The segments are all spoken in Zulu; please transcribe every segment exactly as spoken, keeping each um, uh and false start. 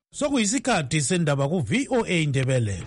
Sokuyisikhathi sendaba ku V O A Indebele.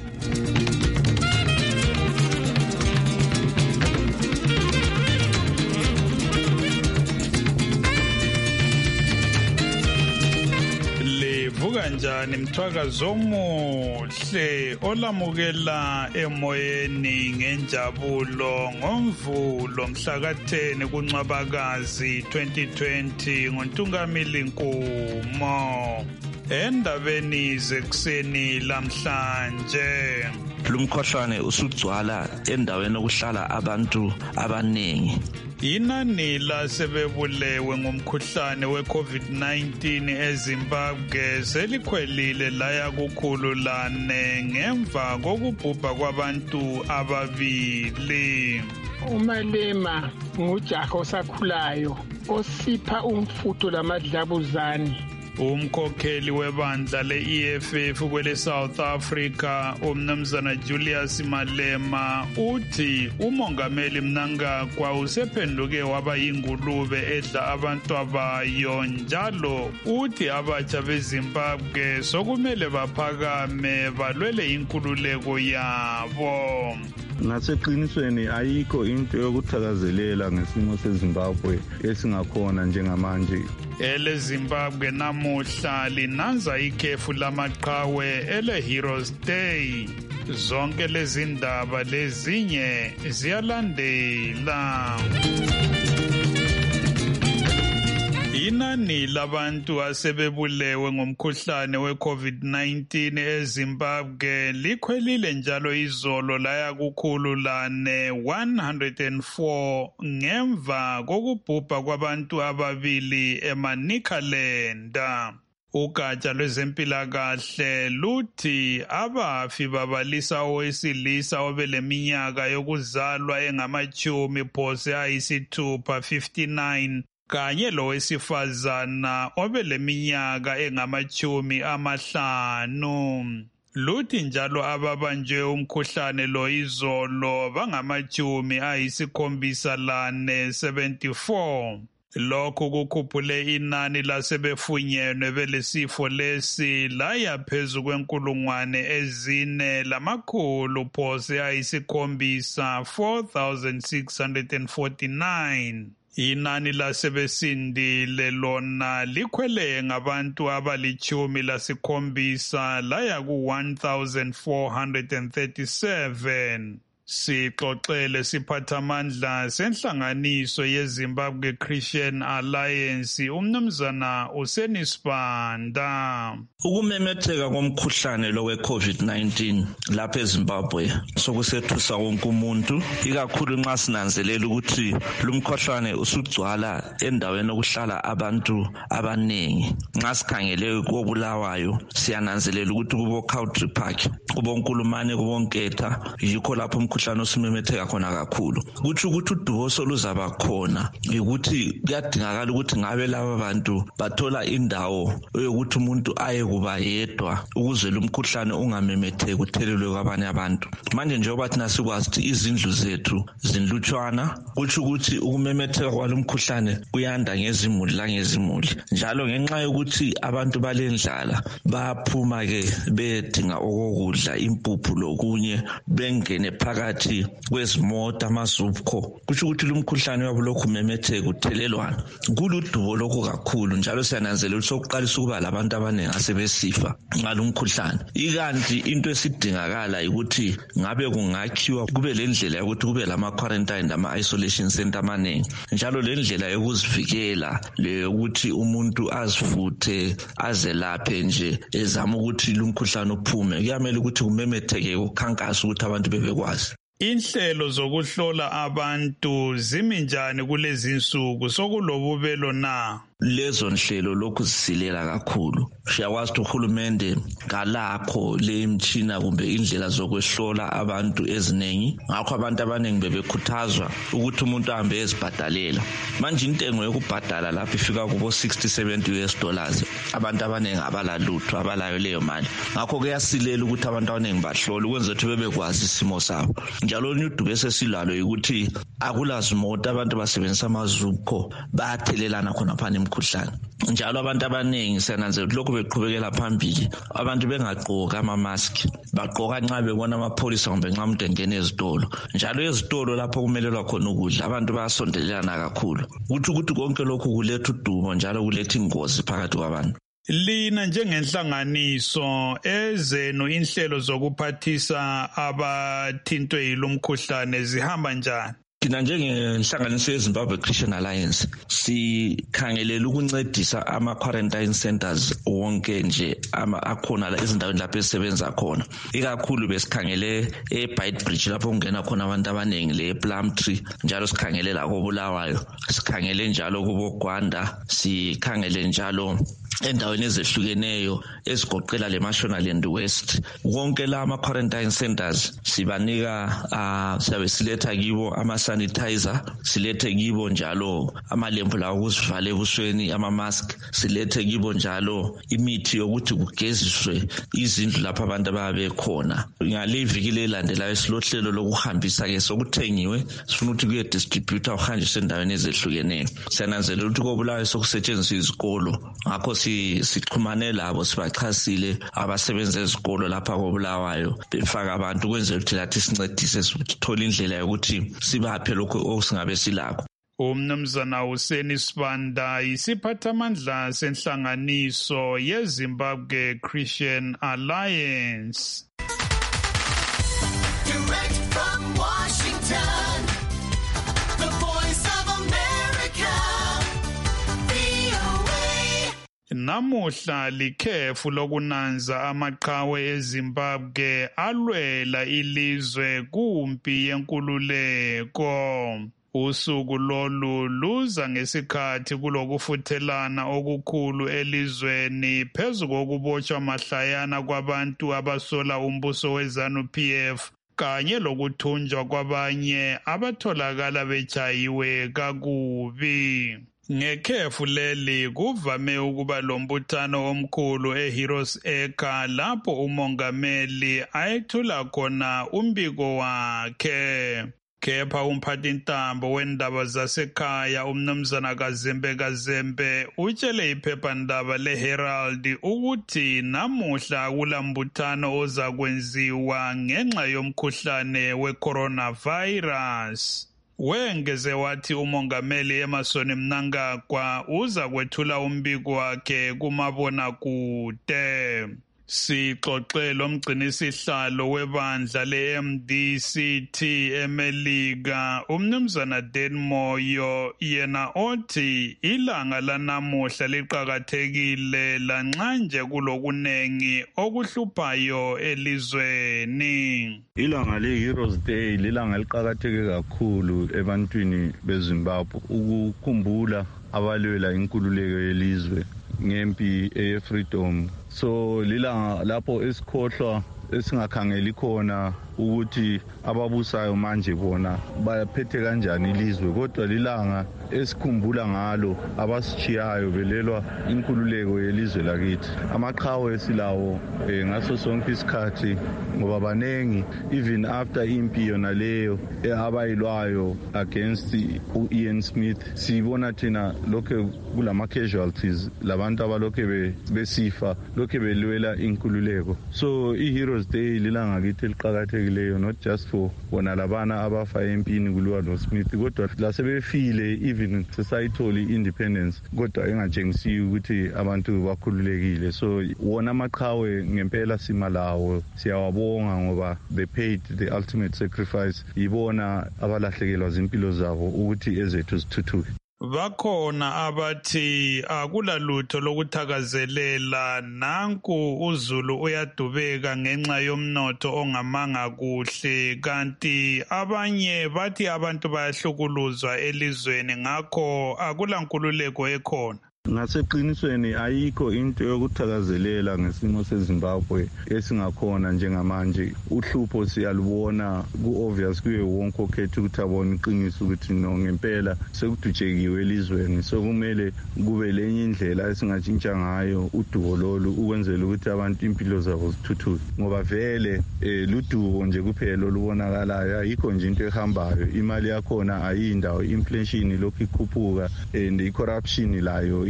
Livuka njani mthwakazo omuhle olamukela emoyeni ngenjabulo ngomvulo mhla ka ten kuNcwabakazi twenty twenty ngoNtungamili Nkumo. Endabeni zekuseni lamhlanje lumkhohlane usugcwala endaweni okuhlala abantu abaningi. Inani lasebebulewe ngomkhuhlane we-COVID nineteen eZimbabwe selikhwelile laya kukhulu lane ngemva kokubhubha kwabantu ababili. uMalema ngujaha osakhulayo osipha umfuto lamadlabuzane. Umkhokheli webandla le-E F F kwele South Africa umnumzana Julius Malema uthi umongameli Mnangagwa usephenduke waba yingulube edla abantu abayo, njalo uthi abatsha beZimbabwe sokumele baphakame balwele inkululeko yabo. Ngaseqinisweni ayikho into yokuthakazelela ngesimo seZimbabwe esingakhona njengamanje. Ele Zimbabwe namuhla linanza ikhefu lamaqhawe ele Heroes Day. Zonke lezi ndaba lezinye ziyalandela. Inani labantu asebebulewe ngomkhuhlane we-COVID nineteen eZimbabwe likhwelile njalo izolo laya kukhulu lane one hundred four ngemva kokubhubha kwabantu ababili eManicaland. Ugatsha lwezempilakahle luthi abafi babalisa owesilisa obeleminyaka yokuzalwa engamachumi phose ayisithupha fifty-nine kanye lowesifazana obeleminyaka engamachumi amahlanu. Luthi njalo ababanjwe umkhuhlane lo izolo bangamachumi ayisikhombisa lane seventy-four. Lokhu kukhuphule inani lasebefunyenwe belesifo lesi laya phezu kwenkulungwane ezine lamakhulu phose ayisikhombisa four thousand six hundred forty-nine. Inani lasebesindile lona likhwele ngabantu abalichumi lasikhombisa laya ku one thousand four hundred thirty-seven. Sixoxele siphathamandla senhlanganiso yeZimbabwe Christian Alliance umnumzana uSenisibanda. Ukumemetheka komkhuhlane lo we-COVID nineteen lapha eZimbabwe sokusethusa wonke umuntu, ikakhulu nxa sinanzelela ukuthi lumkhuhlane usugcwala endaweni okuhlala abantu abaningi. Nxa sikhangele koBulawayo siyananzelela ukuthi kubo Country Park, kubo Nkulumane, kubo Nketha yikho lapho umkhuhlane osumemetheka khona kakhulu. Kuthi ukuthi udubo soluzaba khona ukuthi kuyadingakala ukuthi ngabe laba bantu bathola indawo yokuthi umuntu aye kuba yedwa ukuze lumkhuhlane ungamemetheki uthelelwe kwabanye abantu. Manje njengoba thina sikwazi ukuthi izindlu zethu zinlutshwana, kuthi ukuthi ukumemetheka kwalomkhuhlane kuyanda ngezimuli la ngezimuli. Njalo ngenxa yokuthi abantu balendlala baphuma ke bedinga okokudla, impuphu lokunye, bengene phakathi kwezimota amazupho, kuthi ukuthi lumkhuhlane wabulokhu memetheka uthelelwana. Kuludubo lokho kakhulu, njalo siyananzelela ukuthi sokuqalisa ukuba labantu abaningi asebesifa ngalumkhuhlane. Ikanti into esidingakala ukuthi ngabe kungakhiwa kube lendlela yokuthi kube lama quarantine lama isolation center amaningi, njalo lendlela yokuzivikela le ukuthi umuntu azivuthe azelaphe nje ezama ukuthi lumkhuhlane uphume. Kuyamele ukuthi kumemetheke ukhankasa ukuthi abantu bebekwazi. Inhlelo zokuhlola abantu zimi njani kulezi insuku, sokulobubelo na? Lezo nhlelo lokhu zisilela kakhulu. Siyakwazi ukuthi uhulumende ngalakho le imtshina kumbe indlela zokwehlola abantu eziningi. Ngakho abantu abaningi bebekhuthazwa ukuthi umuntu ahambe ezibhadalela. Manje intengo yokubhadala lapho ifika kubo sixty seventy U S dollars. Abantu abaningi abalalutho abalayo leyo mali. Ngakho kuyasilela ukuthi abantu abaningi bahlole ukwenza ukuthi bebekwazi isimo sabo. Njalo udubo esesilalo ukuthi akulazimota abantu basebenzisa amazupho bayathelelana khona phana mkhuhlane. Njalo abantu abaningi siyananzela ukuthi lokhu beqhubekela phambili abantu bengagqoka ama-mask, bagqoka nxa bebona amapholisa kumbe nxa umuntu engena ezitolo. Njalo ezitolo lapho kumelelwa khona ukudla abantu bayasondelelana kakhulu, kuthi ukuthi konke lokhu kuletha udumo njalo kuletha ingozi phakathi kwabantu. Lina njengenhlanganiso ezenu inhlelo zokuphathisa abathintwe yilomkhuhlane zihamba njani? Thina njengenhlanganiso yeZimbabwe Christian Alliance sikhangelela ukuncedisa ama-quarantine centers wonke nje akhona la ezindaweni lapho esisebenza khona. Ikakhulu besikhangele eBeitbridge lapho kungena khona abantu abaningi, le Plumtree, njalo sikhangele la koBulawayo, sikhangele njalo kuboGwanda, sikhangele njalo endaweni ezehlukeneyo esigoqela le Mashonaland West. Wonke la ama-quarantine centers sibanika uh, siyabe siletha kibo ama-sanitizer, silethe kibo njalo amalembu lawo okuzivala ebusweni, ama-mask, silethe kibo njalo imithi yokuthi kugeziswe izindlu lapho abantu ababe khona. Ngaliviki lelandelayo silohlelo lokuhambisa-ke sokuthengiwe, sifuna ukuthi kuye-distributor uhanjiswe endaweni ezehlukeneyo. Siyananzelela ukuthi koBulawayo sokusetshenziswa izikolo, ngakho sixhumane labo sibachasile abasebenza ezikolo lapha koBulawayo befaka abantu kwenzela ukuthi lathi sincedise sithole indlela yokuthi sibaphe lokho osingabe silakho. Umnumzana Hussein Sibanda yisiphathamandla senhlanganiso yeZimbabwe Christian Alliance. Direct from Washington, the voice of America, V O A. Namuhla likhefu lokunanza amaqhawe eZimbabwe alwela ilizwe kumpi yenkululeko. Usuku lolu luza ngesikhathi kulokufuthelana okukhulu elizweni phezu kokubotshwa mahlayana kwabantu abasola umbuso weZANU-P F kanye lokuthunjwa kwabanye abatholakala bechayiwe kakubi. Ngekhefu leli kuvame ukuba lombuthano omkhulu eHeroes Acre lapho umongameli ayethula khona umbiko wakhe. Kepha umphathintambo wendaba zasekhaya umnumzana Kazembe Kazembe utshele iphephandaba leHerald ukuthi namuhla kulambuthano ozakwenziwa ngenxa yomkhuhlane we-coronavirus. Wengeze wathi umongameli Emmerson Mnangagwa uza kwethula umbiko wakhe kumabonakude. Sixoxe lomgcinisihlalo webandla le-M D C T eMelika umnumzana Dan Moyo, yena othi ilanga lanamuhla liqakathekile lanxa nje kulokunengi okuhluphayo elizweni. Ilanga le-Heroes Day lilanga liqakatheke kakhulu ebantwini beZimbabwe ukukhumbula abalwela inkululeko yelizwe ngempi eye-freedom. So lilanga lapho esikhohlwa esingakhangeli khona ukuthi ababusayo manje bona bayaphethe kanjani ilizwe, kodwa lilanga esikhumbula ngalo abasichiyayo belelwa inkululeko yelizwe lakithi. Amaqhawe esilawo eh, ngaso sonke isikhathi ngoba banengi even after impi yona leyo abayilwayo against u-Ian Smith sibona thina lokho kulama casualties labantu abalokhe besifa lokhe belwela inkululeko. So i-Heroes Day lilanga kithi liqakathekileyo not just for bona labana abafa empini kulwa no Smith kodwa lasebefile even sesayitholi independence kodwa engatshengisi ukuthi abantu bakhululekile. So wona amaqhawe ngempela simalawo siyawabonga ngoba they paid the ultimate sacrifice. Ibona abalahlekelwa zimpilo zabo ukuthi ezethu zithuthuke. Bakhona abathi akulalutho lokuthakazelela nanku uZulu uyadubeka ngenxa yomnotho ongamanga kuhle, kanti abanye bathi abantu bayahlukuluzwa elizweni ngakho akulankululeko ekhona. Ngaseqinisweni ayikho into yokuthakazelela ngesimo seZimbabwe esingakhona njengamanje. Uhlupho siyalubona ku-obvious kuye wonke okhetha ukuthi abone iqiniso ukuthi no ngempela sekudutshekiwe elizweni. So kumele kube lenye indlela esingatshintsha ngayo udubo lolu ukwenzela ukuthi abantu impilo zabo zithuthuke. Ngoba vele eh, ludubo nje kuphela olubonakalayo, ayikho nje into ehambayo. Imali yakhona ayindawo, inflation lokhu ikhuphuka and i-corruption layo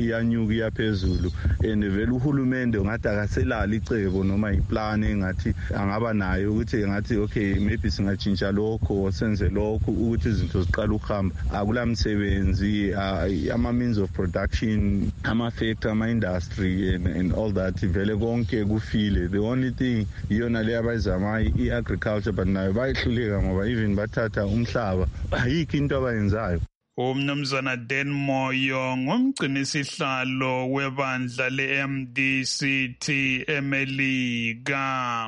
iyanyuka iyaphezulu and vele uhulumende ngathi akaselala icebo noma iplan engathi angaba nayo ukuthi ngathi okay maybe singatshintsha lokho senze lokho ukuthi izinto ziqala ukuhamba akulamsebenzi ama means of production ama factory ama industry and, and all that vele konke kufile. The only thing iyona le abayizama i-agriculture but nayo bayihluleka ngoba even bathatha umhlaba ayikho into abayenzayo. Umnumzana Dan Moyo ngumgcinisihlalo webandla le-M D C T eMelika.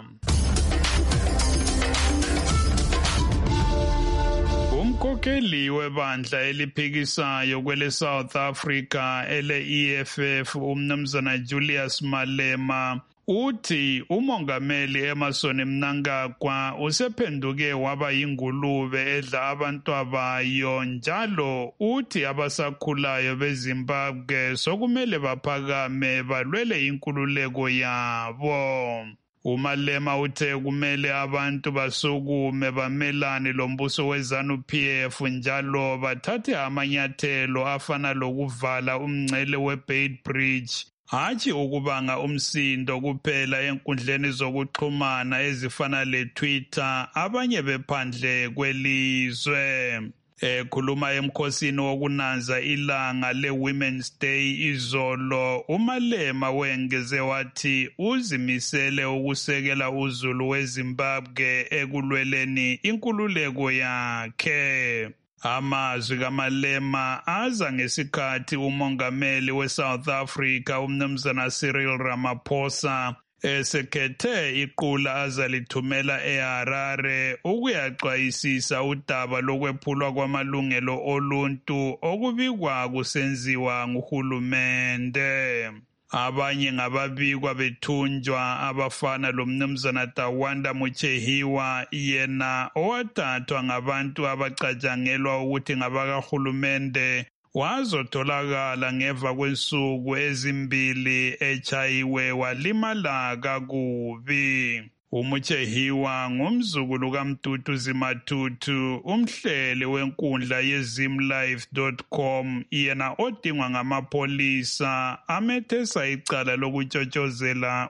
Umkhokheli webandla eliphikisayo kwele South Africa ele-E F F umnumzana Julius Malema uthi umongameli Emmerson Mnangagwa usephenduke waba yingulube edla abantwabayo njalo uthi abasakhulayo beZimbabwe sokumele baphakame balwele inkululeko yabo. Umalema uthe kumele abantu basukume bamelane lombuso weZANU P F njalo bathathe amanyathelo afana lokuvala umngcele weBeitbridge hatshi ukubanga umsindo kuphela enkundleni zokuxhumana ezifana leTwitter abanye bephandle kwelizwe. Ekhuluma emkhosini wokunanza ilanga le-Women's Day izolo, uMalema wengeze wathi uzimisele ukusekela uZulu weZimbabwe ekulweleni inkululeko yakhe. Amazwi kaMalema aza ngesikhathi umongameli weSouth Africa umnumzana Cyril Ramaphosa esekhethe iqula azalithumela eHarare ukuyaxwayisisa udaba lokwephulwa kwamalungelo oluntu okubikwa kusenziwa nguhulumende. Abanye ngababikwa bethunjwa abafana lomnumzana Tawanda Muchehiwa yena owathathwa ngabantu abacatshangelwa ukuthi ngabakahulumende wazotholakala ngeva kwensuku ezimbili echayiwe walimala kakubi. Umuchehiwa ngumzukulu kaMtutu Zimathutu, umhleli wenkundla yezimlife dot com yena odingwa ngamapolisa amethesa icala lokutshotshozela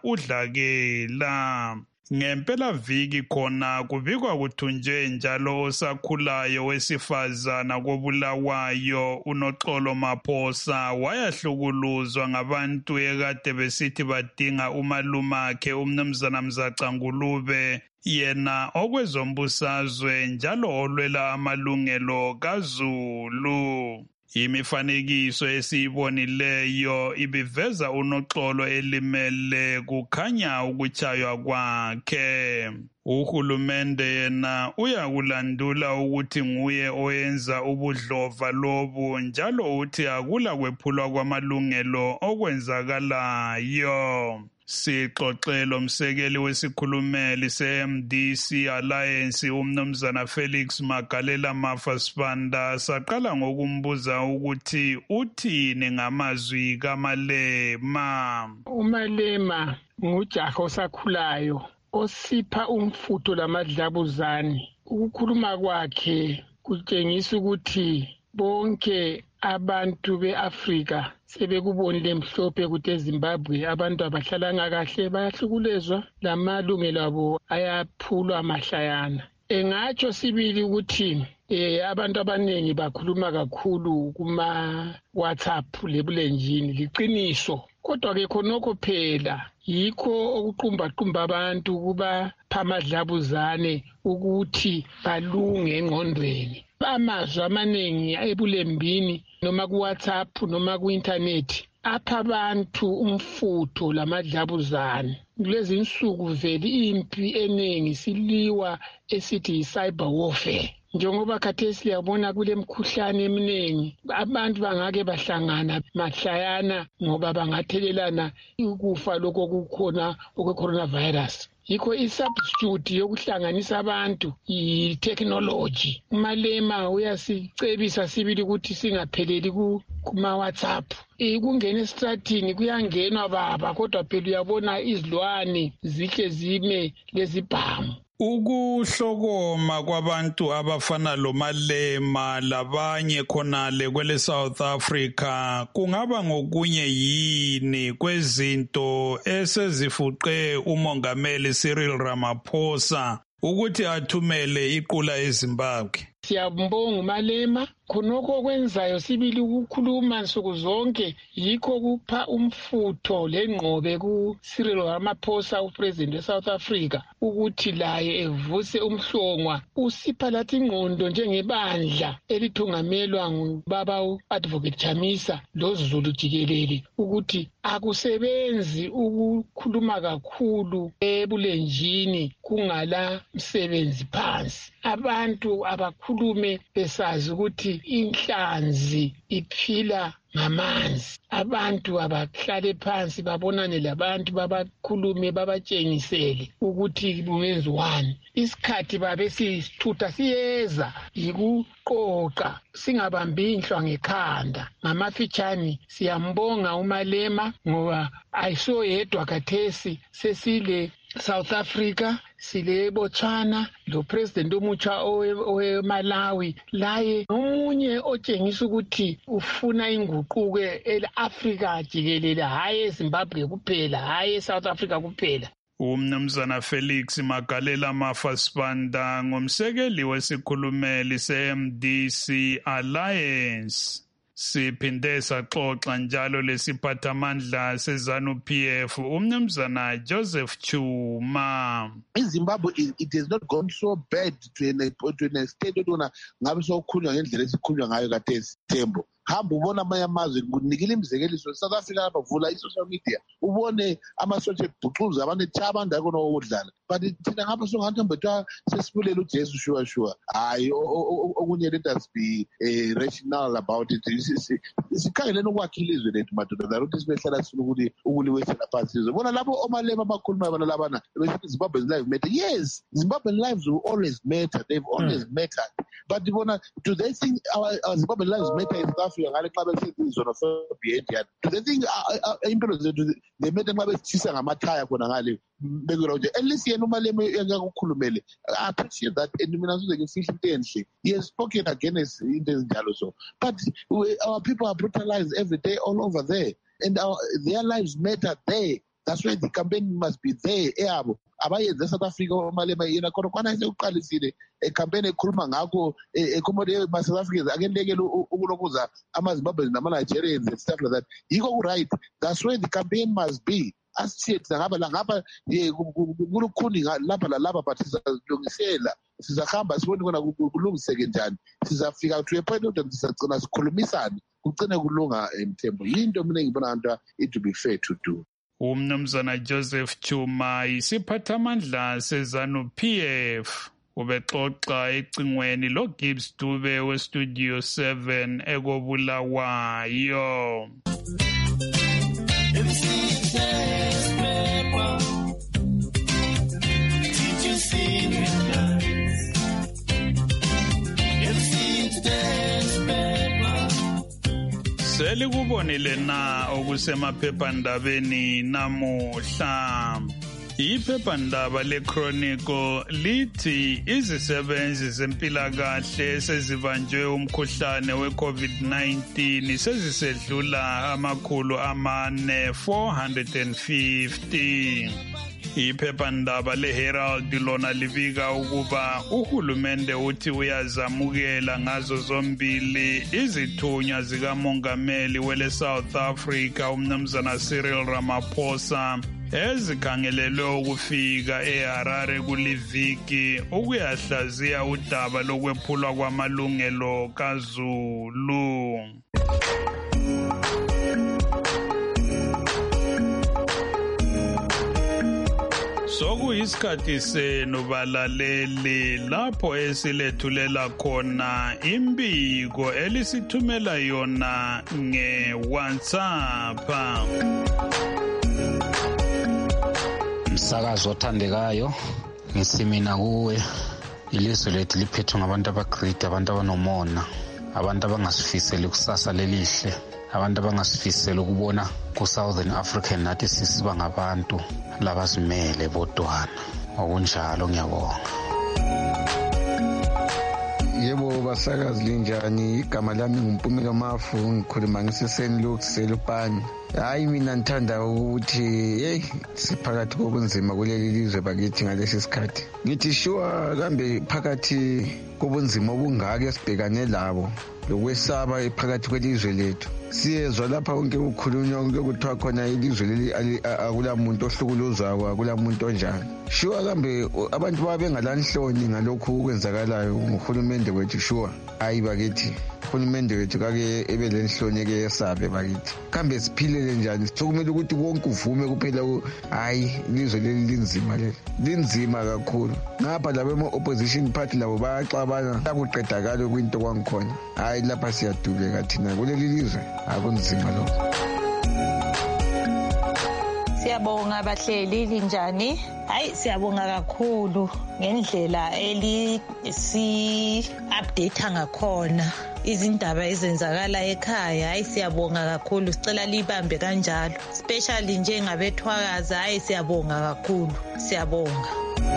udlakela. Ngempela viki khona kubikwa kuthunjwe njalo osakhulayo wesifazana kobulawayo uNoxolo Maphosa wayahlukuluzwa ngabantu ekade besithi badinga umalumakhe umnumzana Mzaca Ngulube yena okwezombusazwe njalo olwela amalungelo kaZulu. Imifanekiso esiyibonileyo ibiveza uNoxolo elimele kukhanya ukuchaywa kwakhe. Uhulumende yena uyakulandula ukuthi nguye oyenza ubudlova lobu njalo uthi akula kwephulwa kwamalungelo okwenzakalayo. Sixoxelo msekeli wesikhulumeli se-M D C Alliance umnumzana Felix Magalela Mafasibanda saqala ngokumbuza ukuthi uthini ngamazwi kaMalema. uMalema ngujaha osakhulayo osipha umfutho lamadlabuzane. Ukukhuluma kwakhe kutshengisa ukuthi bonke abantu beAfrika sebekubonile mhlophe ukuthi eZimbabwe abantu abahlalanga kahle bayahlukulezwa lamalungelo abo ayaphulwa mahlayana. Engatsho sibili ukuthi eh abantu abanengi bakhuluma kakhulu kuma WhatsApp lebulenjini liqiniso, kodwa ke khonokho phela yikho okuqumba qumba abantu kuba phamadlabuzane ukuthi balunge engqondweni. Amazwi amaningi ebulembini noma ku WhatsApp noma ku internet apha abantu umfutho lamadlabuzane. Kulezi insuku vele impi eningi siliwa esithi cyber warfare. Njengoba khathesi siyabona kule mkhuhlane eminingi abantu bangake bahlangana mahlayana ngoba bangathelelana ukufa lokho kukhona okwe-coronavirus. Yikho i-substitute yokuhlanganisa abantu i-technology. uMalema uyasicebisa sibili ukuthi singapheleli kuma-WhatsApp. Kungena esitratini kuyangenwa baba, kodwa phela uyabona izilwane zihle zime lezibhamu. Ukuhlokoma kwabantu abafana loMalema labanye khonale kwele South Africa kungaba ngokunye yini kwezinto esezifuqe umongameli Cyril Ramaphosa ukuthi athumele iqula eZimbabwe? Siyambonga uMalema, khonokho kwenzayo sibili ukukhuluma nsuku zonke yikho kupha umfutho lengqobe ku Cyril Ramaphosa upresident weSouth Africa ukuthi laye evuse umhlongwa usipha lathi ingqondo njengebandla elithungamelwa ngubaba uAdvocate Chamisa loZulu jikelele ukuthi akusebenzi ukukhuluma kakhulu ebulenjini kungala msebenzi phansi. Abantu abakhulume besazi ukuthi inhlanzi iphila ngamanzi. Abantu abahlale phansi babonane labantu babakhulume babatshengisele ukuthi kungenziwani. Isikhathi babe sisithutha siyeza yikuqoqa singabambi inhlwa ngekhanda. Ngamafitshane siyambonga uMalema ngoba ayisoyedwa kathesi sesile South Africa, sile Botswana, lo president omutsha oweMalawi laye omunye otshengisa ukuthi ufuna inguquko eAfrika jikelele, hayi eZimbabwe kuphela, hayi eSouth Africa kuphela. Umnumzana Felix Magalela Mafasibanda ngumsekeli wesikhulumeli se-M D C Alliance. Siphinde saxoxa njalo lesiphathamandla seZanu P F umnumzana Joseph Chuma. In Zimbabwe, it, it has not gone so bad to an, to an extent that ngabe sokukhulunywa ngendlela esikhulunywa ngayo kathesi Thembo. Hamba ubona amanye amazwe kunikile imizekeliso South Africa bavula i-social media ubone amasotsha ebhuxuza abantu thabanda khona ukudlala but thina ngapha songathi mbetwa sesibulela uJesu sure sure hayi okunye let us be uh, rational about it. Sikhangeleni ukwakhile izwe lethu madoda ukuthi sibehlala sifuna ukuthi ukuliwesela phansi izwe bona lapho oMalema abakhuluma bona labana besithi Zimbabwe's lives matter. Yes, Zimbabwean lives will always matter. They've always mm. mattered. But bona, do they think our, our Zimbabwean lives matter in South Africa? Ngale xa besithi xenophobia endiyani? Do they think impilo zethu they matter xa besitshisa ngamathaya khona ngale bekelo nje? At least yena uMalema yakakukhulumele. I appreciate that and mina ngizoze ngifihla into enhle. He has spoken against into ezinjalo so. But we, our people are brutalized every day all over there and our, their lives matter there. That's why the campaign must be there. Eyabo abayenze South Africa oMalema yena khona kwana sekuqalisile ecampaign ekhuluma ngakho ecommodate ma South Africans akenekela ukulokuza amaZimbabwe nama-Nigerians and stuff like that. Yiko right. That's why the campaign must be. Asithethe ngaba la ngapha kulukhuni lapha lalapha but sizalungisela sizahamba sibone kona kulungiseke njani sizafika to a point ukuthi sizagcina sikhulumisana kugcine kulunga emthembo. Yinto mina ngibona nto it to be fair to do. Umnumzana Joseph Chuma isiphathamandla seZanu P F ubexoxa ecingweni lo Gibbs Dube we Studio seven ekobulawayo. Selikubonile na okusemaphephandabeni namuhla. Iphephandaba leChronicle lithi izisebenzi zempilakahle sezibanjwe umkhuhlane we-COVID nineteen sezisedlula amakhulu amane four hundred fifty. Iphephandaba leHerald lona libika ukuba uhulumende uthi uyazamukela ngazo zombili izithunywa zikamongameli wele South Africa umnumzana Cyril Ramaphosa ezikhangelelwe ukufika eHarare kuliviki ukuyahlaziya udaba lokwephulwa kwamalungelo kaZulu. Sokuyisikhathi senu balaleli lapho esilethulela khona imbiko elisithumela yona nge-WhatsApp. Msakazi othandekayo ngisimina kuwe ilizwe lethu liphethwe ngabantu abagreat, abantu abanomona, abantu abangasifiseli kusasa lelihle, abantu abangasifiseli ukubona ku Southern Africa nathi sisiba ngabantu labazimele bodwana. Okunjalo ngiyabonga. Yebo basakazi linjani, igama lami nguMpumela Mafu, ngikhuluma ngiseseni lokuselupani. Hayi mina ngithanda ukuthi hey siphakathi kobunzima kuleli lizwe bakithi ngalesi sikhathi. Ngithi sure kambe phakathi kobunzima obungaka esibhekane labo lokwesaba phakathi kwelizwe lethu. Siyezwa lapha konke ukukhulunywa lokuthiwa khona ilizwe leli akulamuntu ohlukuluzwayo, akulamuntu onjani. Sure kambe abantu babengalanhloni ngalokhu okwenzakalayo nguhulumende wethu sure. Hayi bakithi uhulumende wethu kake ebe lenhloni ke yesabe bakithi. Kambe siphilele njani? Sokumele ukuthi konke uvume kuphela hayi ilizwe leli linzima leli. Linzima kakhulu. Ngapha labo opposition party labo bayaxabana akuqedakala kwinto kwangikhona. Hayi lapha siyadubeka thina kuleli lizwe akunzima lokho. Siyabonga bahleli linjani? Hayi siyabonga kakhulu ngendlela eli si update ngakhona izindaba ezenzakala ekhaya. Hayi siyabonga kakhulu, sicela libambe kanjalo, especially njengabethwakaza. Hayi siyabonga kakhulu, siyabonga.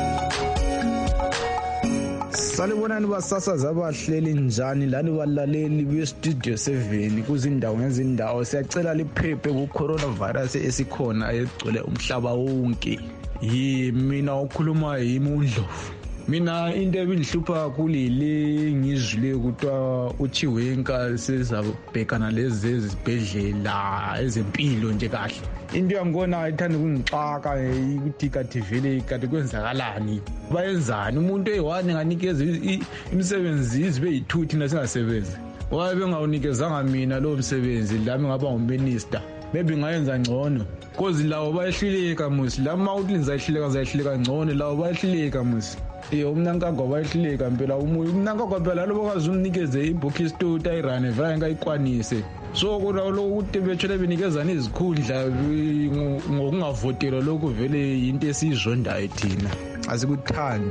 Salibonani basasaza abahleli njani lani balaleli be-Studio seven kuzindawo ngezindawo. Siyacela liphephe ku-coronavirus esikhona egcwele umhlaba wonke. Yi mina okhuluma yimi uNdlovu. Mina into ebingihlupha kakhulu ile ngizwile kuthiwa uChiwenka sezabhekana lezi ezibhedlela ezempilo nje kahle. Into yangona ithanda ukungixaka ukuthi kathi vele kathi kwenzakalani, bayenzani. Umuntu eyiwani nganikeza imisebenzi izibe yithu thina singasebenzi. Waye bengawunikezanga mina lo msebenzi lami ngaba nguminister, maybe ngayenza ngcono. Cause lawo bayehluleka musi, lama ulinza ehluleka zayehluleka ngcono, lawo bayehluleka musi. Eh umnankagwa bayehluleka impela umoya. Umnankagwa phela lo bakazi umnikeze ibhoki stota irane vra ngayikwanise. So kodwa lokuthi bethole benikezana izikhundla ngokungavotela lokho vele into esizondayo thina asikuthandi.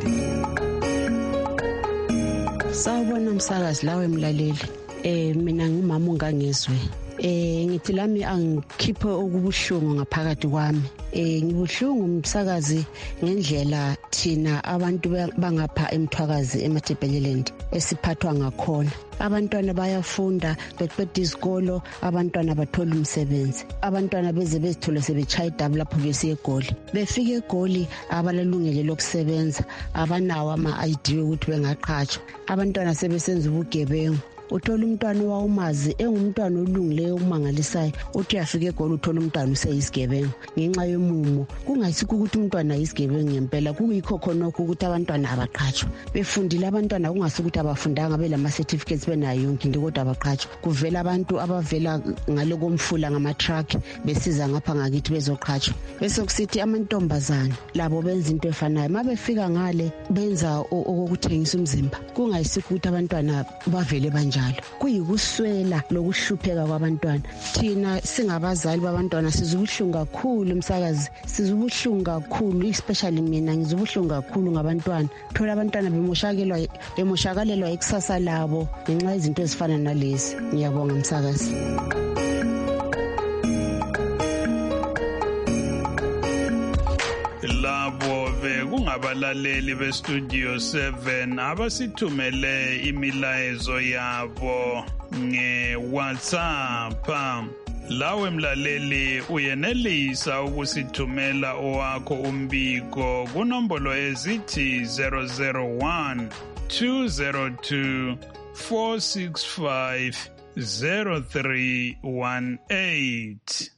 Sawubona umsakazi lawe emlaleli. Eh mina ngumama ungangezwe. Eh ngithi lami angikhiphe okubuhlungu ngaphakathi kwami. Eh ngibuhlungu umsakazi ngendlela thina abantu bangapha emthwakazi eMathebeleland esiphathwa ngakhona. Abantwana bayafunda beqeda isikolo, abantwana bathola umsebenzi. Abantwana beze bezithole sebechaya idaba lapho besiye eGoli. Befika eGoli abalalungelo lokusebenza, abanawo ama-I D ukuthi bengaqhatshwa. Abantwana sebesenza ubugebengu. Uthola umntwana wawumazi engumntwana olungileyo okumangalisayo, uthi afike eGoli uthola umntwana useyisigebengu ngenxa yomumo. Kungayisikho ukuthi umntwana yisigebengu ngempela, kuyikho khonokho ukuthi abantwana abaqhatshwa. Befundile abantwana kungasukuthi abafundanga belama certificates benayo yonke into kodwa abaqhatshwa. Kuvela abantu abavela ngaloko mfula ngama-truck besiza ngapha ngakithi bezoqhatshwa. Bese kusithi amantombazana labo benza into efanayo, mabefika ngale benza okuthengisa umzimba. Kungayisikho ukuthi abantwana bavele banje. Kuyikuswela lokuhlupheka kwabantwana. Thina singabazali babantwana sizubuhlungu kakhulu umsakazi, sizubuhlungu kakhulu, especially mina ngizubuhlungu kakhulu ngabantwana. Thola abantwana bemoshakelwa bemoshakalelwa ikusasa labo ngenxa izinto ezifana nalezi. Ngiyabonga umsakazi. Labo bekungabalaleli beStudio seven abasithumele imilayezo yabo ngeWhatsApp. Lawe mlaleli uyenelisa ukusithumela owakho umbiko kunombolo ezithi zero zero one two zero two four six five zero three one eight.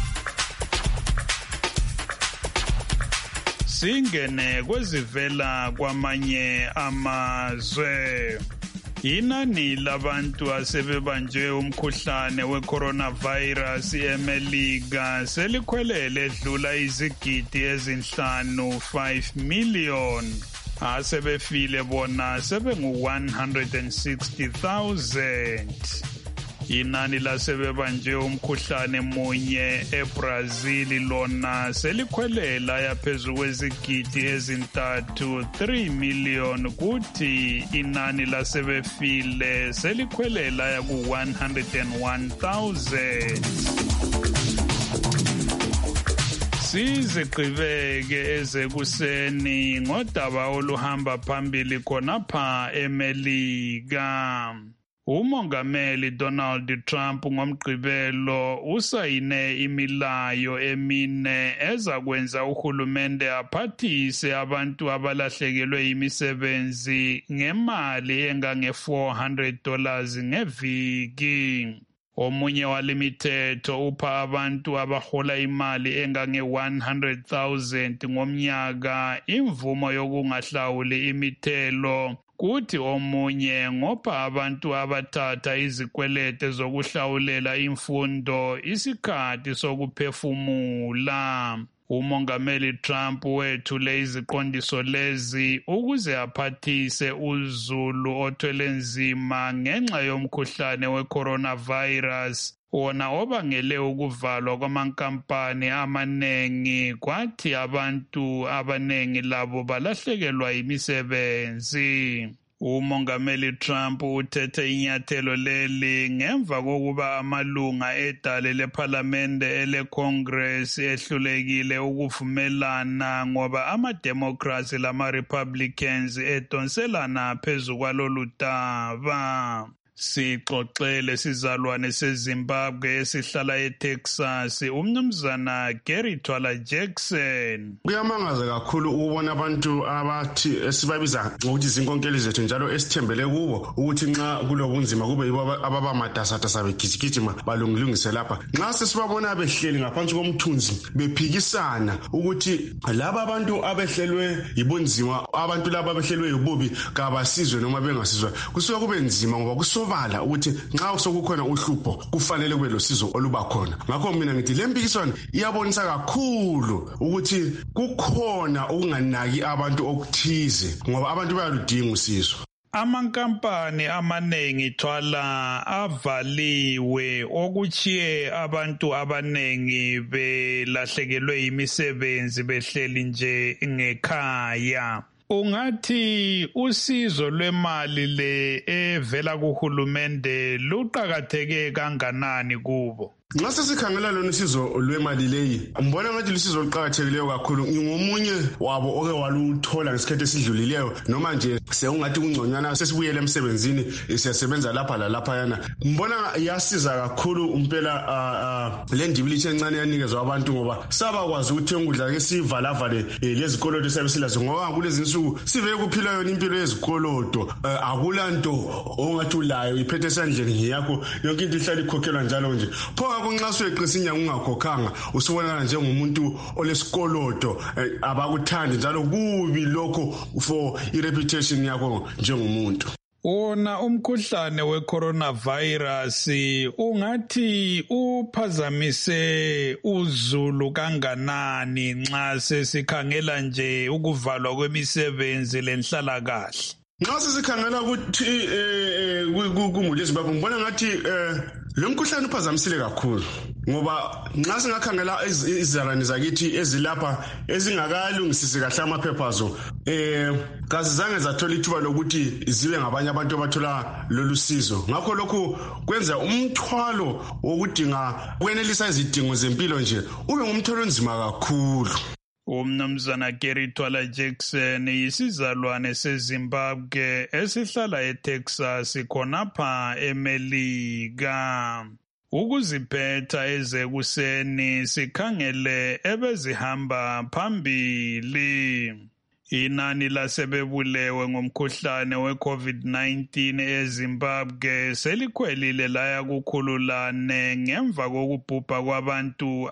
Singene kwezivela kwamanye amazwe. Inani labantu asebebanjwe umkhuhlane we-coronavirus eMelika selikhwelele edlula izigidi ezinhlanu five million. Asebefile bona sebengu one hundred sixty thousand. Inani lasebebanjwe umkhuhlane munye eBrazil lona selikhwelela yaphezulu kwezigidi ezintathu three million, kuthi inani lasebefile selikhwelela yaku one hundred one thousand. Sizigqibeke ezekuseni ngodaba oluhamba phambili khonapha eMelika. Umongameli Donald Trump ngomgqibelo usayine imilayo emine ezakwenza uhulumende aphathise abantu abalahlekelwe imisebenzi ngemali engange four hundred dollars ngeviki. Omunye walimithetho upha abantu abahola imali engange one hundred thousand ngomnyaka imvumo yokungahlawuli imithelo. Kuthi omunye ngopha abantu abathatha izikwelete zokuhlawulela imfundo isikhathi sokuphefumula. Umongameli Trump wethule iziqondiso lezi ukuze aphathise uzulu othwele nzima ngenxa yomkhuhlane we-coronavirus, wona obangele ukuvalwa kwamankampani amanengi kwathi abantu abanengi labo balahlekelwa imisebenzi. Umongameli Trump uthethe inyathelo leli ngemva kokuba amalunga edale lephalamende ele-Congress ehlulekile ukuvumelana ngoba ama-Democrats lama-Republicans edonselana phezu kwalolu daba. Sixoxele sizalwane seZimbabwe esihlala eTexas umnumzana Gary Twala Jackson. Kuyamangaza kakhulu ukubona abantu abathi esibabiza ngokuthi zinkonkeli zethu njalo esithembele kubo ukuthi nxa kulobunzima kube yibo ababa matasatasa begijigijima balungilungise lapha. Nxa sesibabona behleli ngaphansi komthunzi bephikisana ukuthi laba abantu abehlelwe yibunzima, abantu laba abehlelwe yibubi kabasizwe noma bengasizwe, kusuka kube nzima ngoba kuso bala ukuthi nxa usokukhona uhlupho kufanele kube losizo olubakhona. Ngakho mina ngithi lempikiswano iyabonisa kakhulu ukuthi kukhona ukunganaki abantu okuthize ngoba abantu bayaludinga usizo. Amankampani amanengi Twala avaliwe okuchiye abantu abanengi belahlekelwe imisebenzi behleli nje ngekhaya. Ungathi usizo lwemali le evela kuhulumende luqhakatheke kanganani kubo? Nxa sesikhangela lona usizo lwemali leyi mbona ngathi lusizo luqhakathekileyo kakhulu. Ngomunye wabo oke waluthola ngesikhathi esidlulileyo noma nje seungathi kungconywana sesibuyele emsebenzini siyasebenza lapha lalapha yana. Mbona yasiza kakhulu impela le ndibilithi encane yanikezwa abantu ngoba sabakwazi ukuthenga ukudla ke sivalavale lezikolodo sabesilazo ngoba kulezi insuku sive kuphila yona impilo yezikolodo. Akulanto ongathi ulayo iphethe esandleni ngiyakho yonke into ihlala ikhokhelwa njalo nje. Pho kunxa uyeqisa inyanga ungakhokhanga usubonana njengomuntu olesikolodo abakuthandi njalo kubi lokho for ireputation yakho njengomuntu. Wona umkhuhlane we-coronavirus ungathi uphazamise uzulu kanganani nxa sesikhangela nje ukuvalwa kwemisebenzi lenhlalakahle? Nxa sesikhangela ukuthi kumuli eZimbabwe ngibona ngathi lo mkhuhlane uphazamisile kakhulu ngoba nxa singakhangela izizalwane zakithi ezilapha ezingakalungisisi kahle amaphepha azo eh kazizange zathola ithuba lokuthi zibe ngabanye abantu abathola lolu sizo. Ngakho lokhu kwenza umthwalo wokudinga ukwenelisa izidingo zempilo nje ube ngumthwalo onzima kakhulu. Umnumzana Gary Twala Jackson yisizalwane seZimbabwe esihlala eTexas khonapha eMelika. Ukuziphetha ezekuseni sikhangele ebezihamba phambili. Inani lasebebulewe ngomkhuhlane we-COVID nineteen eZimbabwe selikhwelile laya kukhululane ngemva kokubhubha kwabantu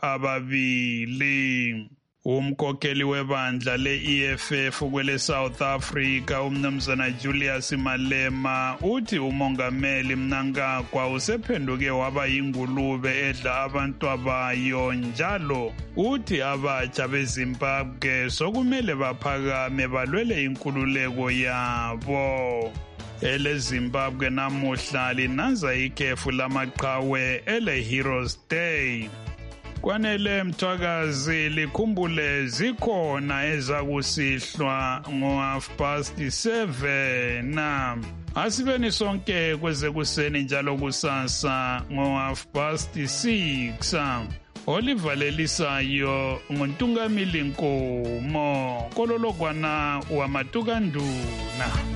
ababili. Umkhokheli webandla le-E F F kwele South Africa umnumzana Julius Malema uthi umongameli Mnangagwa usephenduke waba yingulube edla abantu abayo njalo uthi abatsha beZimbabwe sokumele baphakame balwele inkululeko yabo. Ele Zimbabwe namuhla linaza ikhefu lamaqhawe ele Heroes Day. Kwanele mthwakazi likhumbule zikhona ezakusihlwa ngo half past seven. Asibeni sonke kweze kuseni njalo kusasa ngo half past six. olivalelisayo ngontungamili Nkomo kololokwana wamatukanduna.